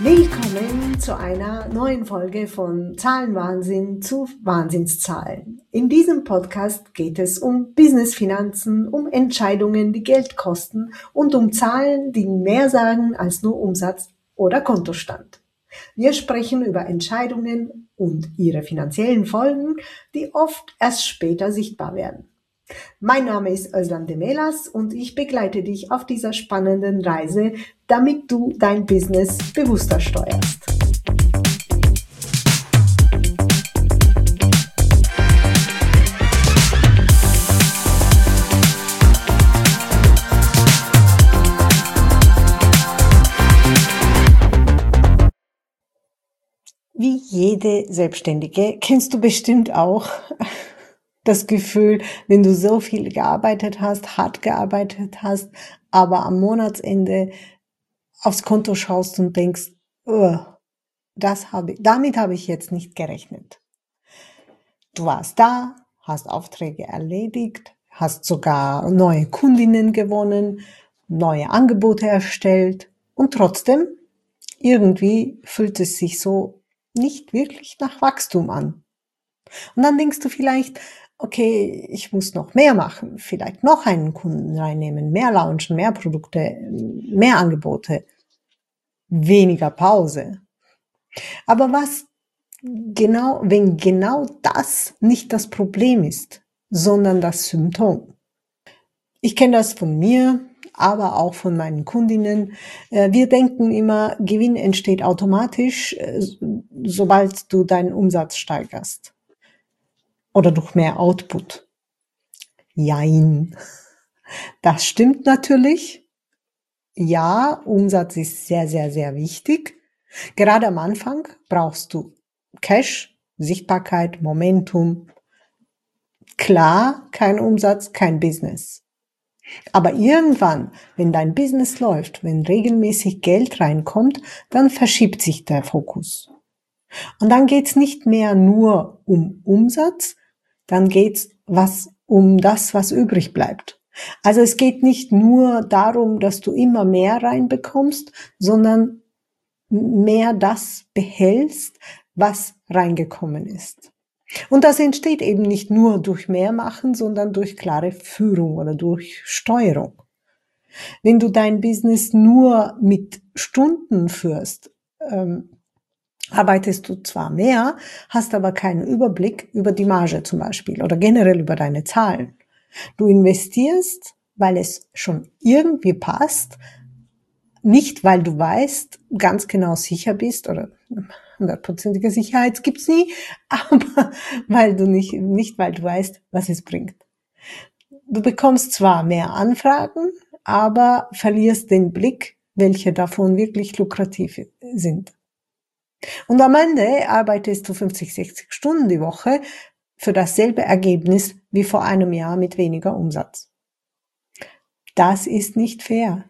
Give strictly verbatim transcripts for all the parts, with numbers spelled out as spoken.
Willkommen zu einer neuen Folge von Zahlenwahnsinn zu Wahnsinnszahlen. In diesem Podcast geht es um Business-Finanzen, um Entscheidungen, die Geld kosten und um Zahlen, die mehr sagen als nur Umsatz oder Kontostand. Wir sprechen über Entscheidungen und ihre finanziellen Folgen, die oft erst später sichtbar werden. Mein Name ist Özlem Demelas und ich begleite dich auf dieser spannenden Reise, damit du dein Business bewusster steuerst. Wie jede Selbstständige kennst du bestimmt auch das Gefühl, wenn du so viel gearbeitet hast, hart gearbeitet hast, aber am Monatsende aufs Konto schaust und denkst, oh, das habe, damit habe ich jetzt nicht gerechnet. Du warst da, hast Aufträge erledigt, hast sogar neue Kundinnen gewonnen, neue Angebote erstellt und trotzdem, irgendwie fühlt es sich so nicht wirklich nach Wachstum an. Und dann denkst du vielleicht, okay, ich muss noch mehr machen, vielleicht noch einen Kunden reinnehmen, mehr launchen, mehr Produkte, mehr Angebote, weniger Pause. Aber was genau, wenn genau das nicht das Problem ist, sondern das Symptom? Ich kenne das von mir, aber auch von meinen Kundinnen. Wir denken immer, Gewinn entsteht automatisch, sobald du deinen Umsatz steigerst. Oder durch mehr Output. Jein. Das stimmt natürlich. Ja, Umsatz ist sehr, sehr, sehr wichtig. Gerade am Anfang brauchst du Cash, Sichtbarkeit, Momentum. Klar, kein Umsatz, kein Business. Aber irgendwann, wenn dein Business läuft, wenn regelmäßig Geld reinkommt, dann verschiebt sich der Fokus. Und dann geht's nicht mehr nur um Umsatz, dann geht's was um das, was übrig bleibt. Also es geht nicht nur darum, dass du immer mehr reinbekommst, sondern mehr das behältst, was reingekommen ist. Und das entsteht eben nicht nur durch Mehrmachen, sondern durch klare Führung oder durch Steuerung. Wenn du dein Business nur mit Stunden führst, ähm, arbeitest du zwar mehr, hast aber keinen Überblick über die Marge zum Beispiel oder generell über deine Zahlen. Du investierst, weil es schon irgendwie passt, nicht weil du weißt, ganz genau sicher bist oder hundertprozentige Sicherheit gibt's nie, aber weil du nicht, nicht weil du weißt, was es bringt. Du bekommst zwar mehr Anfragen, aber verlierst den Blick, welche davon wirklich lukrativ sind. Und am Ende arbeitest du fünfzig, sechzig Stunden die Woche für dasselbe Ergebnis wie vor einem Jahr mit weniger Umsatz. Das ist nicht fair.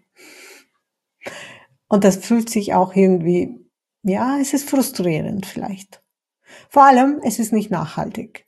Und das fühlt sich auch irgendwie, ja, es ist frustrierend vielleicht. Vor allem, es ist nicht nachhaltig.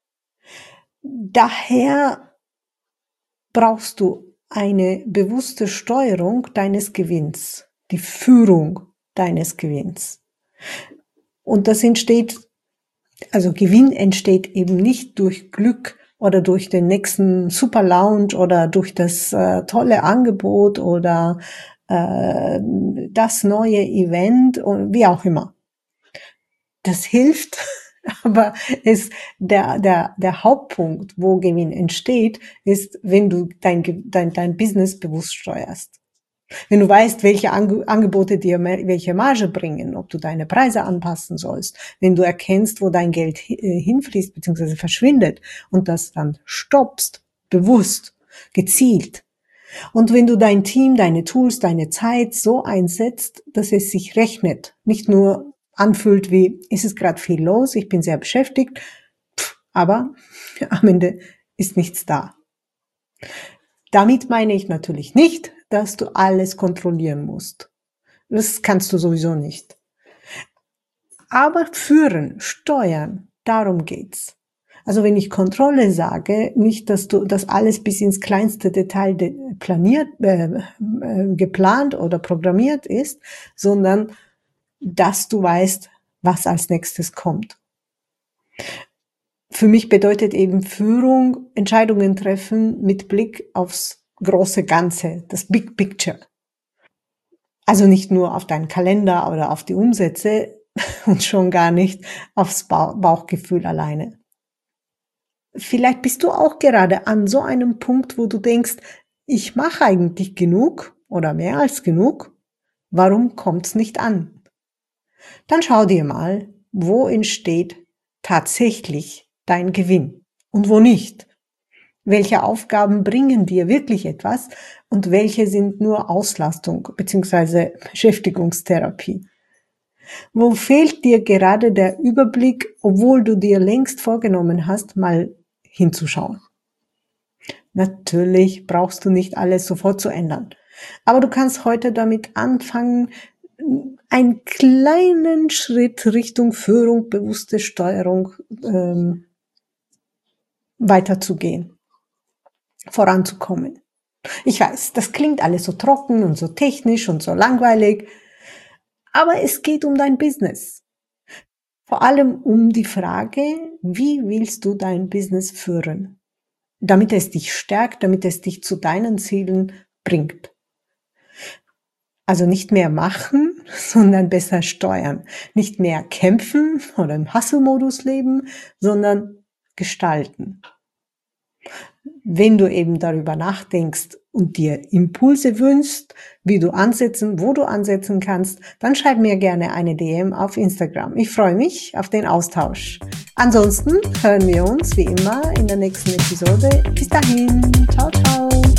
Daher brauchst du eine bewusste Steuerung deines Gewinns, die Führung deines Gewinns. Und das entsteht, also Gewinn entsteht eben nicht durch Glück oder durch den nächsten Super Lounge oder durch das äh, tolle Angebot oder äh, das neue Event und wie auch immer. Das hilft, aber ist der der der Hauptpunkt, wo Gewinn entsteht, ist, wenn du dein dein dein Business bewusst steuerst. Wenn du weißt, welche Angebote dir welche Marge bringen, ob du deine Preise anpassen sollst, wenn du erkennst, wo dein Geld hinfließt bzw. verschwindet und das dann stoppst, bewusst, gezielt. Und wenn du dein Team, deine Tools, deine Zeit so einsetzt, dass es sich rechnet, nicht nur anfühlt wie, ist es gerade viel los, ich bin sehr beschäftigt, aber am Ende ist nichts da. Damit meine ich natürlich nicht, dass du alles kontrollieren musst. Das kannst du sowieso nicht. Aber führen, steuern, darum geht's. Also wenn ich Kontrolle sage, nicht, dass du das alles bis ins kleinste Detail de- planiert, äh, äh, geplant oder programmiert ist, sondern dass du weißt, was als nächstes kommt. Für mich bedeutet eben Führung, Entscheidungen treffen mit Blick aufs große Ganze, das Big Picture. Also nicht nur auf deinen Kalender oder auf die Umsätze und schon gar nicht aufs Bauchgefühl alleine. Vielleicht bist du auch gerade an so einem Punkt, wo du denkst, ich mache eigentlich genug oder mehr als genug. Warum kommt's nicht an? Dann schau dir mal, wo entsteht tatsächlich dein Gewinn und wo nicht. Welche Aufgaben bringen dir wirklich etwas und welche sind nur Auslastung bzw. Beschäftigungstherapie? Wo fehlt dir gerade der Überblick, obwohl du dir längst vorgenommen hast, mal hinzuschauen? Natürlich brauchst du nicht alles sofort zu ändern, aber du kannst heute damit anfangen, einen kleinen Schritt Richtung Führung, bewusste Steuerung ähm, weiterzugehen, voranzukommen. Ich weiß, das klingt alles so trocken und so technisch und so langweilig, aber es geht um dein Business. Vor allem um die Frage, wie willst du dein Business führen, damit es dich stärkt, damit es dich zu deinen Zielen bringt. Also nicht mehr machen, sondern besser steuern. Nicht mehr kämpfen oder im Hustle-Modus leben, sondern gestalten. Wenn du eben darüber nachdenkst und dir Impulse wünschst, wie du ansetzen, wo du ansetzen kannst, dann schreib mir gerne eine D M auf Instagram. Ich freue mich auf den Austausch. Ansonsten hören wir uns wie immer in der nächsten Episode. Bis dahin. Ciao, ciao.